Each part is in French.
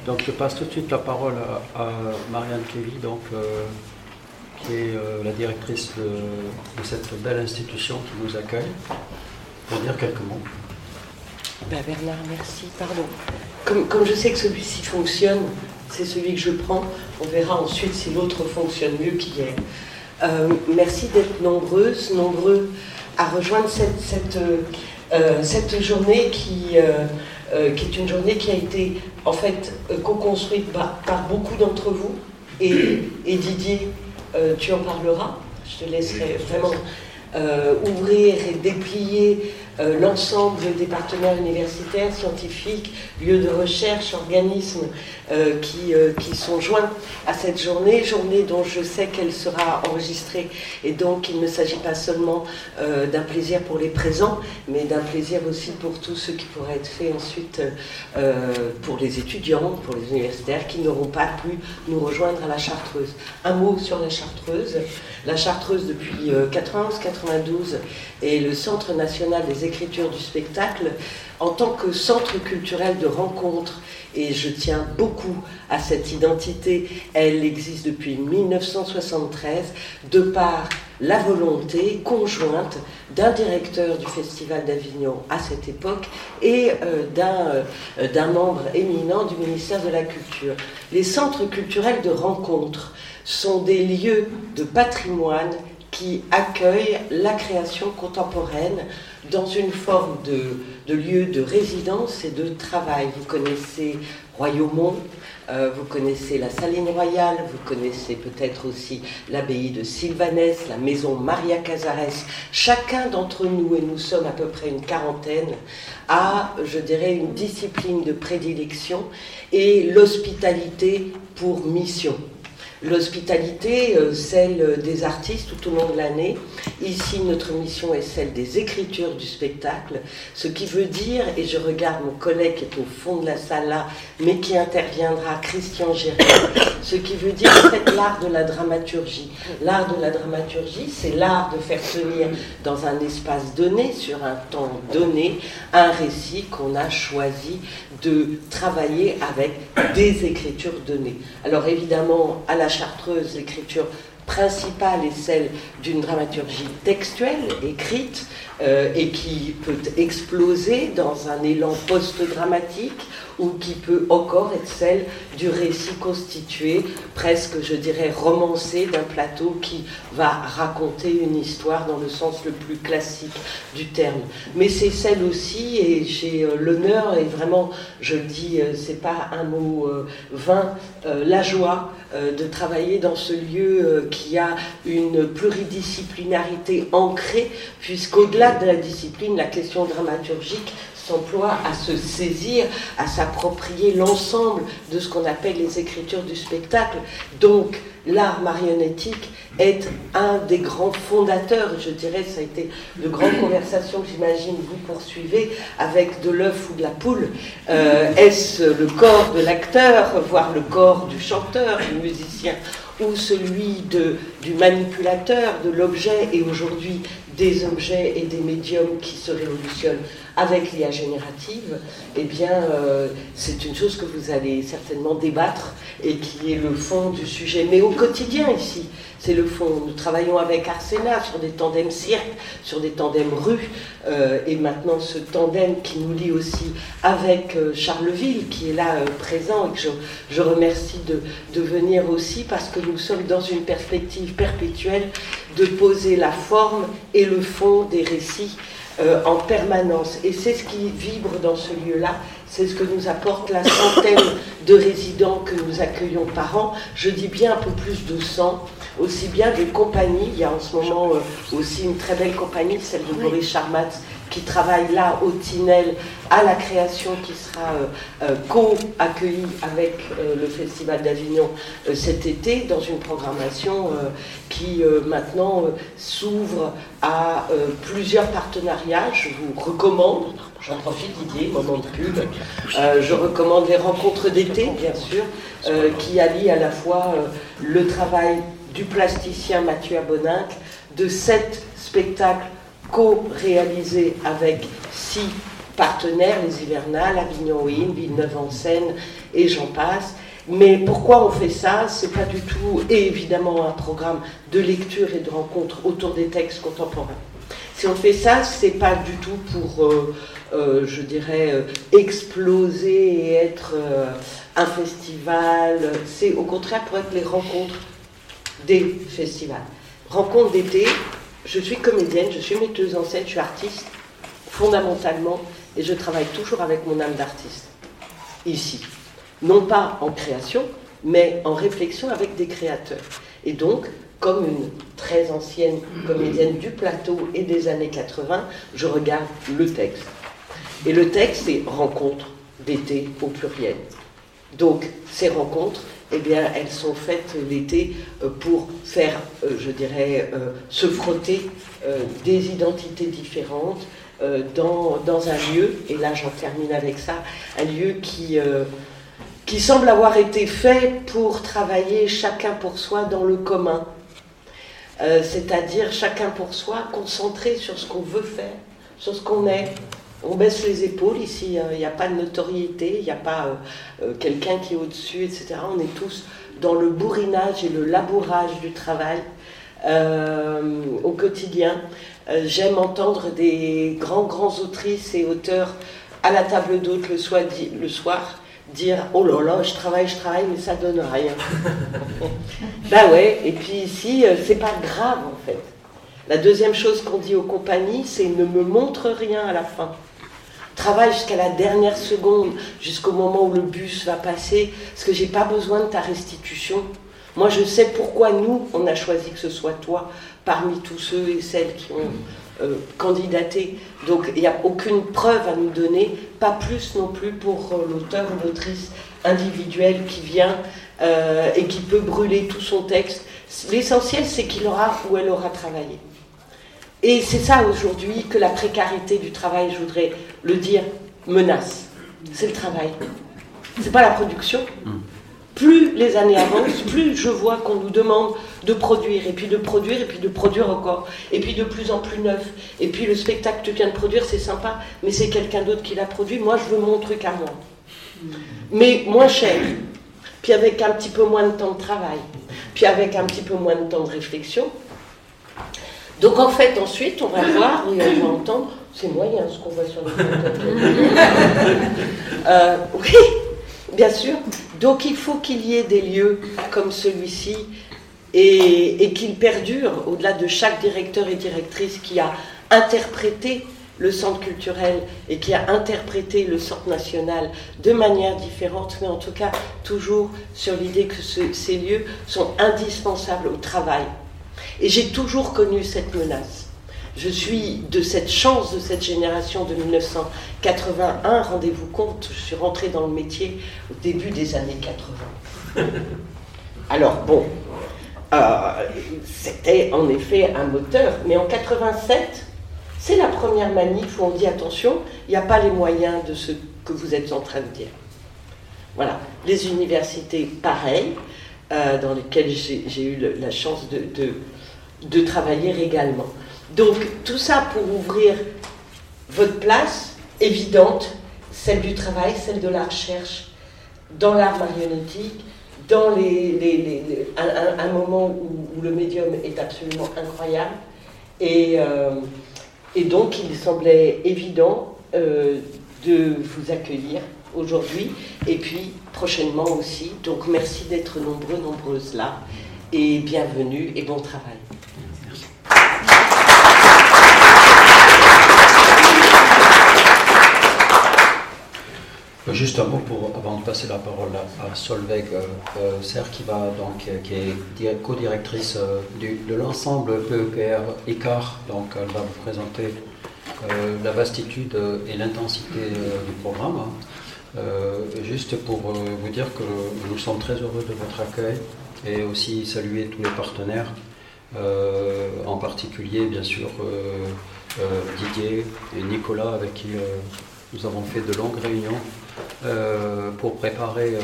Donc je passe tout de suite la parole à Marianne Kévy, donc, qui est la directrice de cette belle institution qui nous accueille, pour dire quelques mots. Bernard, merci. Pardon. Comme je sais que celui-ci fonctionne, c'est celui que je prends. On verra ensuite si l'autre fonctionne mieux qu'hier. Merci d'être nombreux à rejoindre cette journée qui est une journée qui a été en fait co-construite par beaucoup d'entre vous. Et Didier, tu en parleras. Je te laisserai vraiment ouvrir et déplier l'ensemble des partenaires universitaires, scientifiques, lieux de recherche, organismes qui sont joints à cette journée dont je sais qu'elle sera enregistrée, et donc il ne s'agit pas seulement d'un plaisir pour les présents, mais d'un plaisir aussi pour tous ceux qui pourraient être faits ensuite pour les étudiants, pour les universitaires qui n'auront pas pu nous rejoindre à la Chartreuse. Un mot sur la Chartreuse. La Chartreuse, depuis 91-92, est le Centre national des écritures du spectacle en tant que centre culturel de rencontre, et je tiens beaucoup à cette identité. Elle existe depuis 1973 de par la volonté conjointe d'un directeur du Festival d'Avignon à cette époque et d'un membre éminent du ministère de la Culture. Les centres culturels de rencontre sont des lieux de patrimoine qui accueillent la création contemporaine dans une forme de lieu de résidence et de travail. Vous connaissez Royaumont, vous connaissez la Saline Royale, vous connaissez peut-être aussi l'abbaye de Sylvanès, la maison Maria Casares. Chacun d'entre nous, et nous sommes à peu près une quarantaine, a, je dirais, une discipline de prédilection et l'hospitalité pour mission. L'hospitalité, celle des artistes tout au long de l'année. Ici, notre mission est celle des écritures du spectacle, ce qui veut dire, et je regarde mon collègue qui est au fond de la salle là, mais qui interviendra, Christian Géry, ce qui veut dire en fait l'art de la dramaturgie. L'art de la dramaturgie, c'est l'art de faire tenir dans un espace donné, sur un temps donné, un récit qu'on a choisi de travailler avec des écritures données. Alors évidemment, à la Chartreuse, l'écriture principale est celle d'une dramaturgie textuelle, écrite, et qui peut exploser dans un élan post-dramatique, ou qui peut encore être celle du récit constitué, presque, je dirais, romancé, d'un plateau qui va raconter une histoire dans le sens le plus classique du terme. Mais c'est celle aussi, et j'ai l'honneur, et vraiment, je le dis, c'est pas un mot vain, la joie de travailler dans ce lieu qui a une pluridisciplinarité ancrée, puisqu'au-delà de la discipline, la question dramaturgique s'emploie à se saisir, à s'approprier l'ensemble de ce qu'on appelle les écritures du spectacle. Donc, l'art marionnettique est un des grands fondateurs, je dirais, ça a été de grandes conversations que j'imagine vous poursuivez avec de l'œuf ou de la poule. Est-ce le corps de l'acteur, voire le corps du chanteur, du musicien, ou celui du manipulateur, de l'objet, et aujourd'hui des objets et des médiums qui se révolutionnent avec l'IA générative? Eh bien, c'est une chose que vous allez certainement débattre et qui est le fond du sujet. Mais au quotidien ici, c'est le fond. Nous travaillons avec Arsena sur des tandems cirque, sur des tandems rue, et maintenant ce tandem qui nous lie aussi avec Charleville, qui est là présent, et que je remercie de venir aussi, parce que nous sommes dans une perspective perpétuelle de poser la forme et le fond des récits en permanence. Et c'est ce qui vibre dans ce lieu-là, c'est ce que nous apporte la centaine de résidents que nous accueillons par an. Je dis bien un peu plus de 100, aussi bien des compagnies. Il y a en ce moment aussi une très belle compagnie, celle de Boris Charmatz, qui travaille là au Tinel à la création qui sera co-accueillie avec le Festival d'Avignon cet été, dans une programmation qui maintenant s'ouvre à plusieurs partenariats. Je vous recommande, j'en profite Didier, moment de pub, je recommande les rencontres d'été, bien sûr, qui allient à la fois le travail du plasticien Mathieu Aboninck, de 7 spectacles co-réalisés avec 6 partenaires, les Hivernales, Avignon In, Villeneuve-en-Seine et j'en passe. Mais pourquoi on fait ça? C'est pas du tout, et évidemment, un programme de lecture et de rencontre autour des textes contemporains. Si on fait ça, c'est pas du tout pour, je dirais, exploser et être un festival. C'est au contraire pour être les rencontres des festivals. Rencontres d'été, je suis comédienne, je suis metteuse en scène, je suis artiste, fondamentalement, et je travaille toujours avec mon âme d'artiste, ici. Non pas en création, mais en réflexion avec des créateurs. Et donc, comme une très ancienne comédienne du plateau et des années 80, je regarde le texte. Et le texte, c'est rencontres d'été au pluriel. Donc, ces rencontres, eh bien, elles sont faites l'été pour faire, je dirais, se frotter des identités différentes dans un lieu, et là j'en termine avec ça, un lieu qui semble avoir été fait pour travailler chacun pour soi dans le commun. C'est-à-dire chacun pour soi, concentré sur ce qu'on veut faire, sur ce qu'on est. On baisse les épaules ici, il n'y a pas de notoriété, il n'y a pas quelqu'un qui est au-dessus, etc. On est tous dans le bourrinage et le labourage du travail au quotidien. J'aime entendre des grands autrices et auteurs à la table d'hôte le soir dire « Oh là là, je travaille, mais ça donne rien. » Ben ouais, et puis ici, c'est pas grave en fait. La deuxième chose qu'on dit aux compagnies, c'est « Ne me montre rien à la fin. » Travaille jusqu'à la dernière seconde, jusqu'au moment où le bus va passer, parce que j'ai pas besoin de ta restitution. Moi, je sais pourquoi nous, on a choisi que ce soit toi, parmi tous ceux et celles qui ont candidaté. Donc, il n'y a aucune preuve à nous donner, pas plus non plus pour l'auteur ou l'autrice individuelle qui vient et qui peut brûler tout son texte. L'essentiel, c'est qu'il aura ou elle aura travaillé. Et c'est ça aujourd'hui que la précarité du travail, je voudrais le dire, menace. C'est le travail. C'est pas la production. Plus les années avancent, plus je vois qu'on nous demande de produire, et puis de produire, et puis de produire encore, et puis de plus en plus neuf. Et puis le spectacle que tu viens de produire, c'est sympa, mais c'est quelqu'un d'autre qui l'a produit. Moi, je veux mon truc à moi. Mais moins cher, puis avec un petit peu moins de temps de travail, puis avec un petit peu moins de temps de réflexion. Donc en fait, ensuite, on va voir, et on va entendre, c'est moyen ce qu'on voit sur les photos. Oui, bien sûr. Donc il faut qu'il y ait des lieux comme celui-ci et qu'il perdure au-delà de chaque directeur et directrice qui a interprété le centre culturel et qui a interprété le centre national de manière différente, mais en tout cas toujours sur l'idée que ces lieux sont indispensables au travail. Et j'ai toujours connu cette menace. Je suis de cette chance de cette génération de 1981, rendez-vous compte, je suis rentrée dans le métier au début des années 80. Alors bon, c'était en effet un moteur, mais en 87, c'est la première manif où on dit attention, il n'y a pas les moyens de ce que vous êtes en train de dire. Voilà, les universités pareilles, dans lesquelles j'ai eu la chance de travailler également. Donc tout ça pour ouvrir votre place évidente, celle du travail, celle de la recherche, dans l'art marionnettique, dans un moment où le médium est absolument incroyable. Et donc il semblait évident de vous accueillir aujourd'hui et puis prochainement aussi. Donc merci d'être nombreux, nombreuses là et bienvenue et bon travail. Merci. Juste un mot avant de passer la parole à Solveig Serre qui est co-directrice de l'ensemble PEPR ECAR. Donc elle va vous présenter la vastitude et l'intensité du programme. Juste pour vous dire que nous sommes très heureux de votre accueil et aussi saluer tous les partenaires, en particulier bien sûr Didier et Nicolas avec qui nous avons fait de longues réunions pour préparer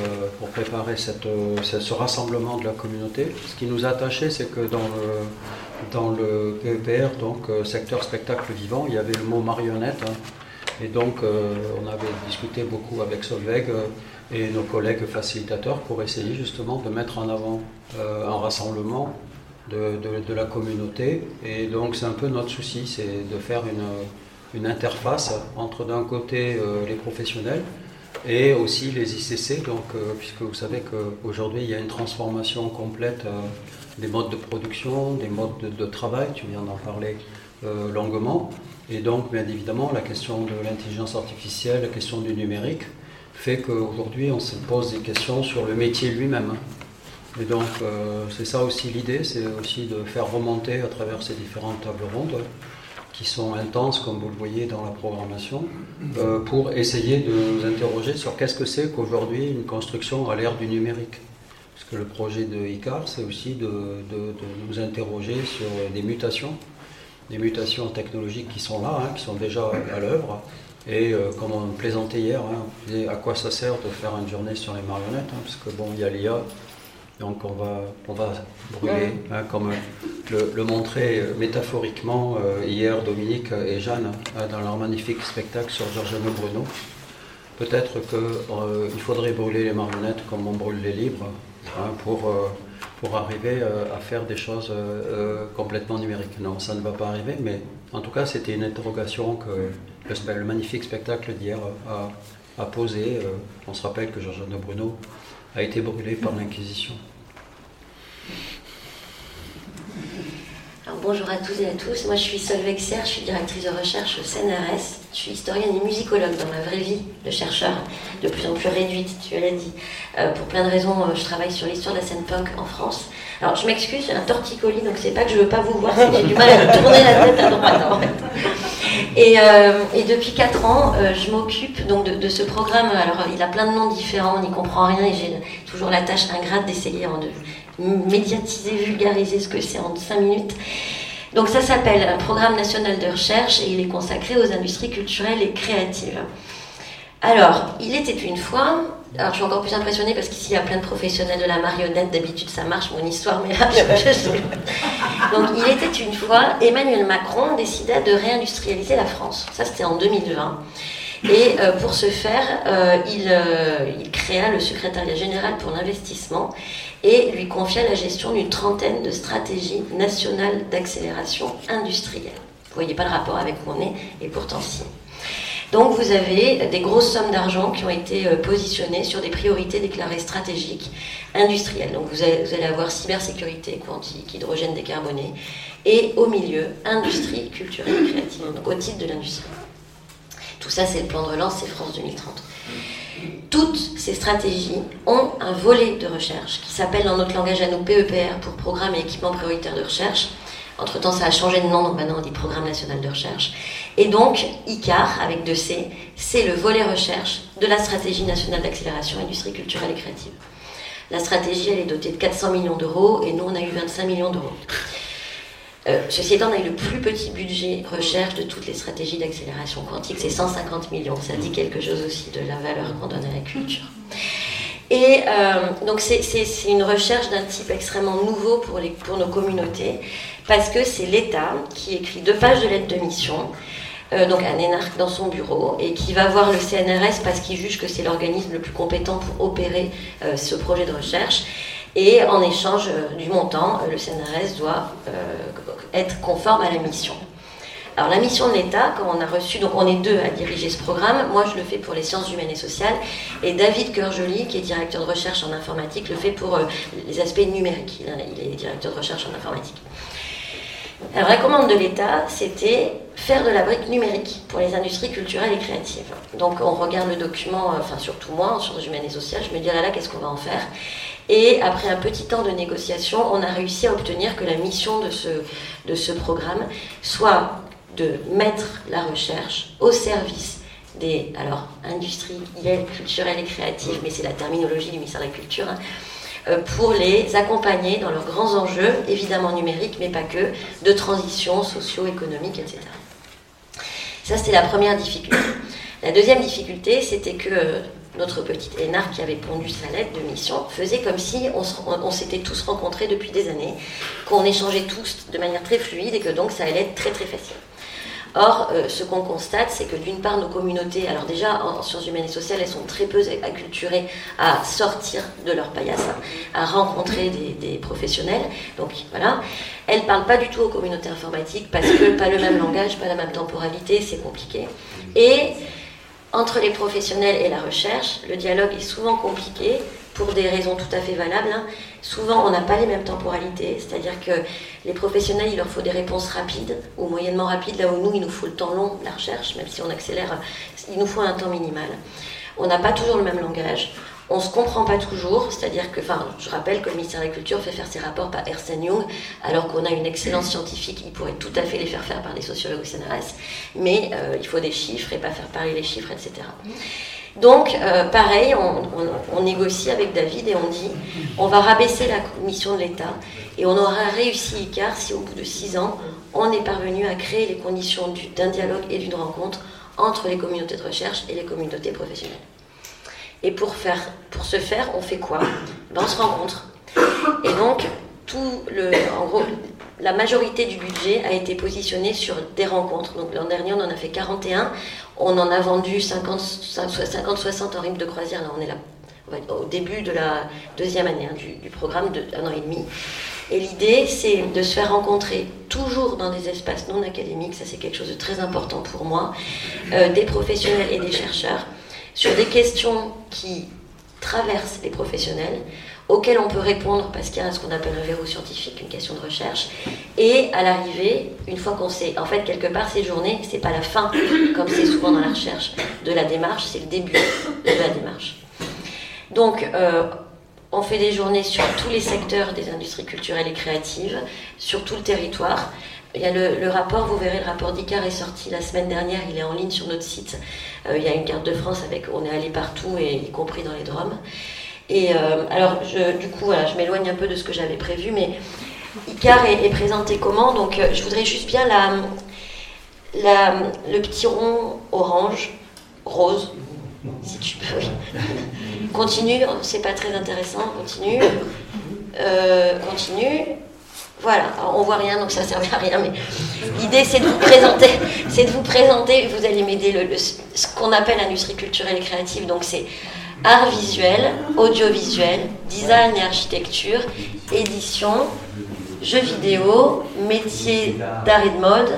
ce rassemblement de la communauté. Ce qui nous a attachés, c'est que dans le PEPR, donc secteur spectacle vivant, il y avait le mot marionnette. Et donc on avait discuté beaucoup avec Solveig et nos collègues facilitateurs pour essayer justement de mettre en avant un rassemblement de la communauté. Et donc c'est un peu notre souci, c'est de faire une interface entre d'un côté les professionnels et aussi les ICC, donc, puisque vous savez qu'aujourd'hui il y a une transformation complète des modes de production, des modes de travail, tu viens d'en parler longuement, et donc bien évidemment la question de l'intelligence artificielle, la question du numérique, fait qu'aujourd'hui on se pose des questions sur le métier lui-même. Et donc c'est ça aussi l'idée, c'est aussi de faire remonter à travers ces différentes tables rondes, qui sont intenses, comme vous le voyez dans la programmation, pour essayer de nous interroger sur qu'est-ce que c'est qu'aujourd'hui une construction à l'ère du numérique. Parce que le projet de ICAR, c'est aussi de nous interroger sur des mutations technologiques qui sont là, qui sont déjà à l'œuvre. Et comme on plaisantait hier, à quoi ça sert de faire une journée sur les marionnettes, parce que bon, il y a l'IA. Donc on va brûler, comme le montraient métaphoriquement hier Dominique et Jeanne dans leur magnifique spectacle sur Giordano Bruno. Peut-être qu'il faudrait brûler les marionnettes comme on brûle les livres pour arriver à faire des choses complètement numériques. Non, ça ne va pas arriver, mais en tout cas c'était une interrogation que le magnifique spectacle d'hier a posé. On se rappelle que Giordano Bruno a été brûlé par l'Inquisition. Alors, bonjour à tous et à tous, moi je suis Solveig Serre, je suis directrice de recherche au CNRS, je suis historienne et musicologue dans la vraie vie, de chercheur de plus en plus réduite, tu l'as dit. Pour plein de raisons, je travaille sur l'histoire de la scène punk en France. Alors je m'excuse, j'ai un torticolis, donc c'est pas que je veux pas vous voir, c'est que j'ai du mal à tourner la tête à droite en fait. Et depuis 4 ans, je m'occupe donc de ce programme. Alors il a plein de noms différents, on n'y comprend rien et j'ai toujours la tâche ingrate d'essayer de médiatiser, vulgariser ce que c'est en 5 minutes. Donc ça s'appelle Programme national de recherche et il est consacré aux industries culturelles et créatives. Alors, il était une fois, alors je suis encore plus impressionnée parce qu'ici il y a plein de professionnels de la marionnette, d'habitude ça marche mon histoire, mais là Donc il était une fois, Emmanuel Macron décida de réindustrialiser la France. Ça c'était en 2020. Et pour ce faire, il créa le secrétariat général pour l'investissement et lui confia la gestion d'une trentaine de stratégies nationales d'accélération industrielle. Vous voyez pas le rapport avec où on est, et pourtant si. Donc vous avez des grosses sommes d'argent qui ont été positionnées sur des priorités déclarées stratégiques industrielles. Donc vous allez avoir cybersécurité quantique, hydrogène décarboné, et au milieu, industrie culturelle et créative, donc au titre de l'industrie. Tout ça, c'est le plan de relance, c'est France 2030. Toutes ces stratégies ont un volet de recherche qui s'appelle dans notre langage à nous PEPR pour Programme et Équipement Prioritaire de Recherche. Entre-temps, ça a changé de nom, donc maintenant on dit Programme National de Recherche. Et donc, ICAR, avec 2 C, c'est le volet recherche de la Stratégie Nationale d'Accélération Industrie Culturelle et Créative. La stratégie, elle est dotée de 400 millions d'euros et nous, on a eu 25 millions d'euros. Ceci étant, on a eu le plus petit budget recherche de toutes les stratégies d'accélération quantique, c'est 150 millions. Ça dit quelque chose aussi de la valeur qu'on donne à la culture. Et donc c'est une recherche d'un type extrêmement nouveau pour nos communautés, parce que c'est l'État qui écrit 2 pages de lettre de mission, donc un énarque dans son bureau, et qui va voir le CNRS parce qu'il juge que c'est l'organisme le plus compétent pour opérer ce projet de recherche. Et en échange du montant, le CNRS doit être conforme à la mission. Alors la mission de l'État, quand on a reçu, donc on est 2 à diriger ce programme, moi je le fais pour les sciences humaines et sociales, et David Coeur-Joly, qui est directeur de recherche en informatique, le fait pour les aspects numériques, il est directeur de recherche en informatique. Alors la commande de l'État, c'était faire de la brique numérique pour les industries culturelles et créatives. Donc on regarde le document, enfin surtout moi, en sciences humaines et sociales, je me dis, ah là là, qu'est-ce qu'on va en faire ? Et après un petit temps de négociation, on a réussi à obtenir que la mission de ce programme soit de mettre la recherche au service des industries culturelles et créatives, mais c'est la terminologie du ministère de la Culture, pour les accompagner dans leurs grands enjeux, évidemment numériques, mais pas que, de transition socio-économique, etc. Ça, c'était la première difficulté. La deuxième difficulté, c'était que notre petite énarque qui avait pondu sa lettre de mission faisait comme si on s'était tous rencontrés depuis des années, qu'on échangeait tous de manière très fluide et que donc ça allait être très très facile. Or, ce qu'on constate, c'est que d'une part, nos communautés, alors déjà en sciences humaines et sociales, elles sont très peu acculturées à sortir de leur paillasse, à rencontrer des professionnels. Donc voilà, elles ne parlent pas du tout aux communautés informatiques parce que pas le même langage, pas la même temporalité, c'est compliqué. Et entre les professionnels et la recherche, le dialogue est souvent compliqué pour des raisons tout à fait valables. Souvent, on n'a pas les mêmes temporalités, c'est-à-dire que les professionnels, il leur faut des réponses rapides ou moyennement rapides, là où nous, il nous faut le temps long de la recherche, même si on accélère, il nous faut un temps minimal. On n'a pas toujours le même langage, on ne se comprend pas toujours, c'est-à-dire que, je rappelle que le ministère de la Culture fait faire ses rapports par Ernst & Young, alors qu'on a une excellence scientifique, il pourrait tout à fait les faire faire par des sociologues au CNRS, mais il faut des chiffres et pas faire parler les chiffres, etc. Donc, pareil, on négocie avec David et on dit on va rabaisser la mission de l'État et on aura réussi ICAR si au bout de 6 ans, on est parvenu à créer les conditions d'un dialogue et d'une rencontre entre les communautés de recherche et les communautés professionnelles. Et pour ce faire, on fait quoi ? On se rencontre. Et donc, en gros, la majorité du budget a été positionnée sur des rencontres. Donc l'an dernier, on en a fait 41. On en a vendu 50-60 en rythme de croisière. Là, on est là au début de la deuxième année du programme d'1 an et demi. Et l'idée, c'est de se faire rencontrer toujours dans des espaces non académiques. Ça, c'est quelque chose de très important pour moi. Des professionnels et des chercheurs sur des questions qui traversent les professionnels, auxquelles on peut répondre parce qu'il y a ce qu'on appelle un verrou scientifique, une question de recherche. Et à l'arrivée, une fois qu'on sait, en fait, quelque part, ces journées, c'est pas la fin, comme c'est souvent dans la recherche, de la démarche, c'est le début de la démarche. Donc, on fait des journées sur tous les secteurs des industries culturelles et créatives, sur tout le territoire. Il y a le rapport, vous verrez, le rapport d'ICAR est sorti la semaine dernière, il est en ligne sur notre site. Il y a une carte de France on est allé partout, et y compris dans les DROM. Et alors, du coup, voilà, je m'éloigne un peu de ce que j'avais prévu, mais ICAR est présenté comment ? Donc, je voudrais juste bien le petit rond orange, rose, si tu peux. Continue, c'est pas très intéressant, continue. Continue. Voilà, alors on voit rien, donc ça ne servait à rien, mais l'idée c'est de vous présenter, vous allez m'aider, ce qu'on appelle l'industrie culturelle et créative, donc c'est art visuel, audiovisuel, design et architecture, édition, jeux vidéo, métier d'art et de mode.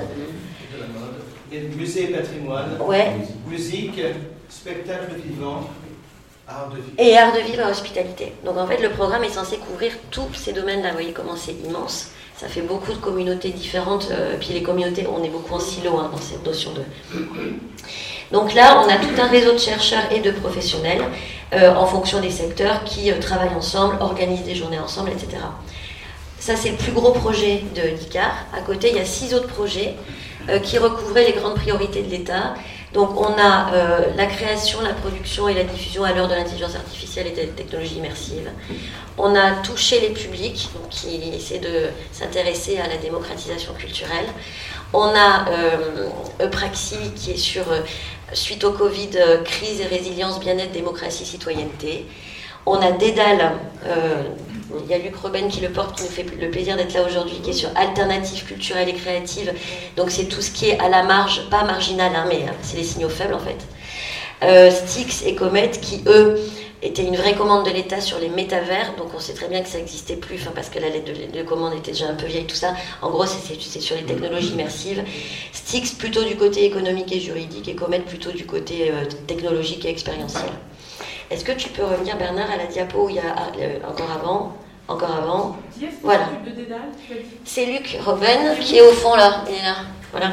Musée et patrimoine, ouais. Musique, spectacle vivant, art de vivre. Et art de vivre et hospitalité. Donc en fait le programme est censé couvrir tous ces domaines-là, vous voyez comment c'est immense. Ça fait beaucoup de communautés différentes, puis les communautés, on est beaucoup en silo dans cette notion de... Donc là, on a tout un réseau de chercheurs et de professionnels en fonction des secteurs qui travaillent ensemble, organisent des journées ensemble, etc. Ça, c'est le plus gros projet de l'ICAR. À côté, il y a 6 autres projets qui recouvraient les grandes priorités de l'État. Donc on a la création, la production et la diffusion à l'heure de l'intelligence artificielle et des technologies immersives. On a touché les publics, donc qui essaient de s'intéresser à la démocratisation culturelle. On a Eupraxie qui est sur, suite au Covid, crise et résilience, bien-être, démocratie, citoyenneté. On a Dédale, il y a Luc Robben qui le porte, qui nous fait le plaisir d'être là aujourd'hui, qui est sur alternatives culturelles et créatives. Donc c'est tout ce qui est à la marge, pas marginal, mais c'est les signaux faibles en fait. Styx et Comet qui, eux, étaient une vraie commande de l'État sur les métavers. Donc on sait très bien que ça n'existait plus, parce que la lettre de commande était déjà un peu vieille, tout ça. En gros, c'est sur les technologies immersives. Styx plutôt du côté économique et juridique, et Comet plutôt du côté technologique et expérientiel. Est-ce que tu peux revenir, Bernard, à la diapo où il y a encore avant. Voilà. C'est Luc Robben qui est au fond là. Il est là. Voilà.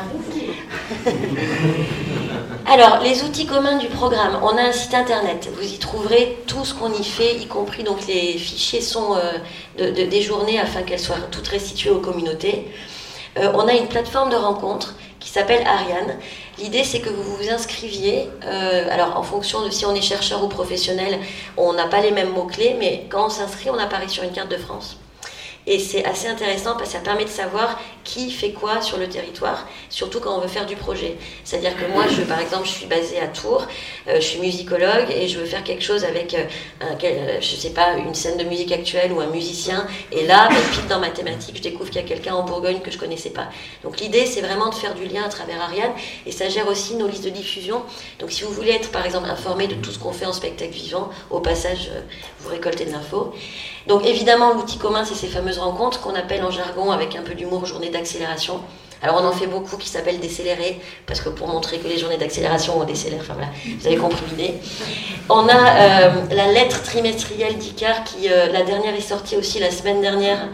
Alors, les outils communs du programme. On a un site internet. Vous y trouverez tout ce qu'on y fait, y compris donc les fichiers sont des journées afin qu'elles soient toutes restituées aux communautés. On a une plateforme de rencontre qui s'appelle Ariane. L'idée, c'est que vous vous inscriviez, alors en fonction de si on est chercheur ou professionnel, on n'a pas les mêmes mots-clés, mais quand on s'inscrit, on apparaît sur une carte de France. Et c'est assez intéressant parce que ça permet de savoir qui fait quoi sur le territoire, surtout quand on veut faire du projet. C'est-à-dire que moi, par exemple, je suis basée à Tours, je suis musicologue et je veux faire quelque chose avec, je sais pas, une scène de musique actuelle ou un musicien. Et là, pile dans ma thématique, je découvre qu'il y a quelqu'un en Bourgogne que je connaissais pas. Donc l'idée, c'est vraiment de faire du lien à travers Ariane et ça gère aussi nos listes de diffusion. Donc si vous voulez être, par exemple, informé de tout ce qu'on fait en spectacle vivant, au passage, vous récoltez de l'info. Donc évidemment, l'outil commun, c'est ces fameuses rencontres qu'on appelle en jargon, avec un peu d'humour, journée d'accélération. Alors on en fait beaucoup qui s'appellent décélérer, parce que pour montrer que les journées d'accélération, on décélère, enfin voilà, vous avez compris l'idée. On a la lettre trimestrielle d'ICAR, qui la dernière est sortie aussi la semaine dernière,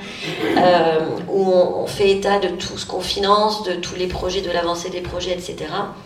où on fait état de tout ce qu'on finance, de tous les projets, de l'avancée des projets, etc.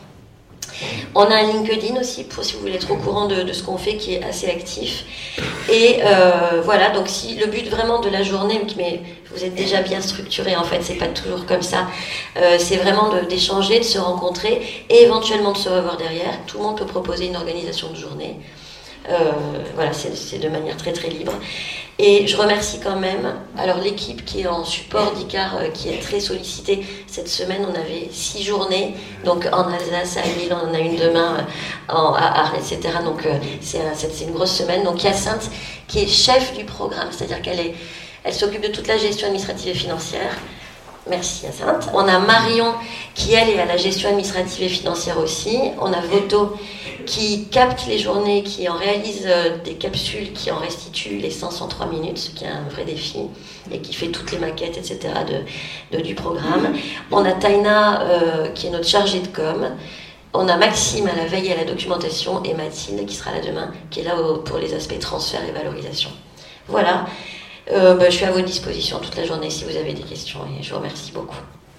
On a un LinkedIn aussi, pour si vous voulez être au courant de ce qu'on fait, qui est assez actif. Et voilà, donc si le but vraiment de la journée, mais vous êtes déjà bien structuré, en fait, c'est pas toujours comme ça, c'est vraiment d'échanger, de se rencontrer et éventuellement de se revoir derrière. Tout le monde peut proposer une organisation de journée. Voilà, c'est de manière très très libre. Et je remercie quand même l'équipe qui est en support d'ICAR, qui est très sollicitée. Cette semaine, on avait 6 journées, donc en Alsace, à Lille, on en a une demain, à Arles, etc. Donc c'est une grosse semaine. Donc Hyacinthe, qui est chef du programme, c'est-à-dire elle s'occupe de toute la gestion administrative et financière. Merci Hyacinthe. On a Marion, qui elle est à la gestion administrative et financière aussi. On a Voto, qui capte les journées, qui en réalise des capsules, qui en restitue l'essence en 3 minutes, ce qui est un vrai défi, et qui fait toutes les maquettes, etc. du programme. On a Taina, qui est notre chargée de com. On a Maxime à la veille et à la documentation, et Mathilde, qui sera là demain, qui est là pour les aspects transfert et valorisation. Voilà. Je suis à votre disposition toute la journée si vous avez des questions, et je vous remercie beaucoup.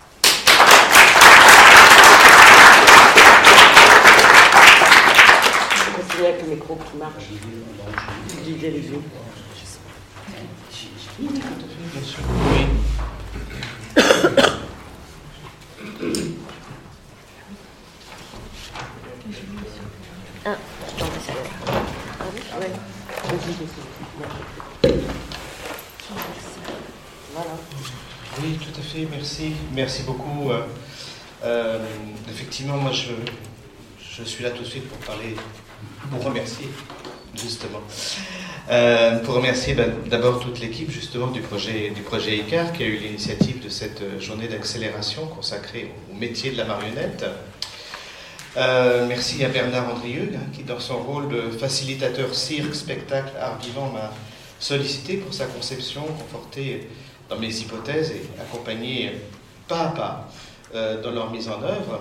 Avec le micro qui marche. Lisez les yeux. Oui, bien sûr. Ah, je t'en fais ça. Ah oui, ouais. Voilà. Oui, tout à fait, merci. Merci beaucoup. Effectivement, moi, je suis là tout de suite pour remercier, justement. Pour remercier d'abord toute l'équipe, justement, du projet ICAR, qui a eu l'initiative de cette journée d'accélération consacrée au métier de la marionnette. Merci à Bernard Andrieux, qui, dans son rôle de facilitateur cirque, spectacle, art vivant, m'a sollicité pour sa conception, conforté dans mes hypothèses et accompagné pas à pas dans leur mise en œuvre.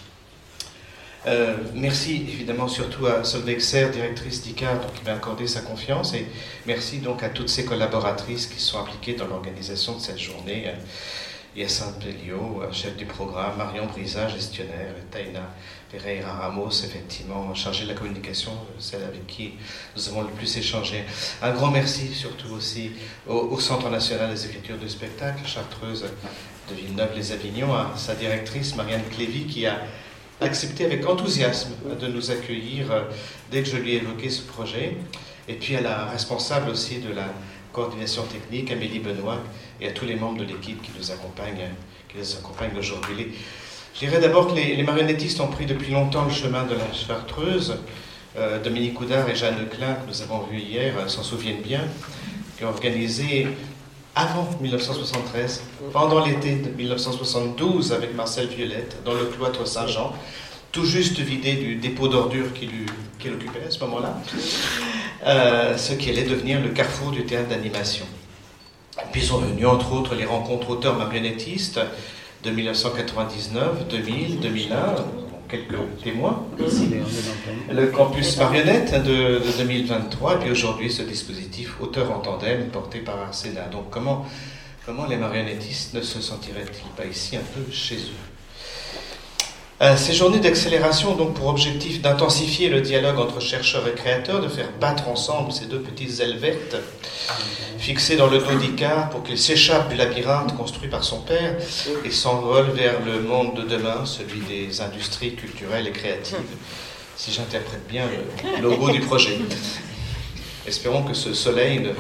Merci évidemment surtout à Solveig Serre, directrice d'ICAR, qui m'a accordé sa confiance, et merci donc à toutes ses collaboratrices qui sont impliquées dans l'organisation de cette journée. Hyacinthe Pelliot, chef du programme, Marion Brisa, gestionnaire, Taina Pereira Ramos, effectivement, chargée de la communication, celle avec qui nous avons le plus échangé. Un grand merci surtout aussi au Centre national des écritures de spectacle, chartreuse de Villeneuve-les-Avignon, à sa directrice Marianne Clévy, qui a accepté avec enthousiasme de nous accueillir dès que je lui ai évoqué ce projet, et puis à la responsable aussi de la coordination technique, Amélie Benoît, et à tous les membres de l'équipe qui nous accompagnent aujourd'hui. Je dirais d'abord que les marionnettistes ont pris depuis longtemps le chemin de la Chartreuse. Dominique Houdard et Jeanne Leclin, que nous avons vus hier, s'en souviennent bien, qui ont organisé avant 1973, pendant l'été de 1972, avec Marcel Violette, dans le cloître Saint-Jean, tout juste vidé du dépôt d'ordures qu'il occupait à ce moment-là, ce qui allait devenir le carrefour du théâtre d'animation. Puis sont venus, entre autres, les rencontres auteurs marionnettistes de 1999, 2000, 2001, quelques témoins ici, le campus marionnette de 2023, et puis aujourd'hui ce dispositif Auteurs en tandem porté par Arsena. Donc comment les marionnettistes ne se sentiraient-ils pas ici un peu chez eux? Ces journées d'accélération ont donc pour objectif d'intensifier le dialogue entre chercheurs et créateurs, de faire battre ensemble ces deux petites ailes vertes fixées dans le dos d'ICAR pour qu'il s'échappe du labyrinthe construit par son père et s'envole vers le monde de demain, celui des industries culturelles et créatives, si j'interprète bien le logo du projet. Espérons que ce soleil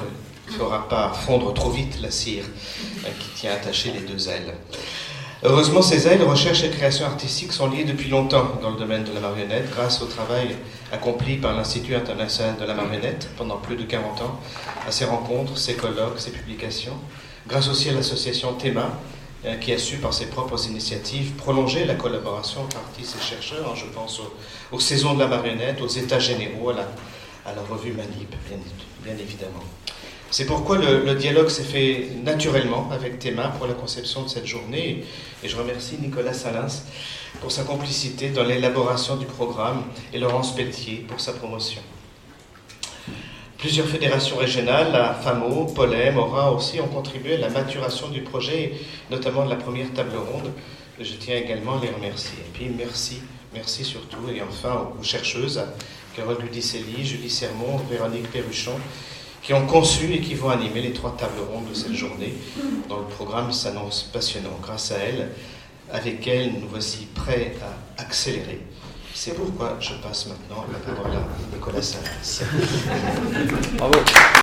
ne fera pas fondre trop vite la cire qui tient attachées les deux ailes. Heureusement, ces ailes, recherche et création artistique sont liées depuis longtemps dans le domaine de la marionnette, grâce au travail accompli par l'Institut international de la marionnette pendant plus de 40 ans, à ses rencontres, ses colloques, ses publications, grâce aussi à l'association Théma, qui a su, par ses propres initiatives, prolonger la collaboration entre artistes et chercheurs. Je pense aux saisons de la marionnette, aux états généraux, à la revue Manip, bien évidemment. C'est pourquoi le dialogue s'est fait naturellement avec Théma pour la conception de cette journée. Et je remercie Nicolas Salins pour sa complicité dans l'élaboration du programme et Laurence Pelletier pour sa promotion. Plusieurs fédérations régionales, la FAMO, Polem, Aura aussi, ont contribué à la maturation du projet, notamment de la première table ronde. Je tiens également à les remercier. Et puis merci surtout, et enfin aux chercheuses, Carole Gudicelli, Julie Sermon, Véronique Perruchon, qui ont conçu et qui vont animer les 3 tables rondes de cette journée, dont le programme s'annonce passionnant. Grâce à elles, avec elles, nous voici prêts à accélérer. C'est pourquoi je passe maintenant la parole à Nicolas Salins. Bravo.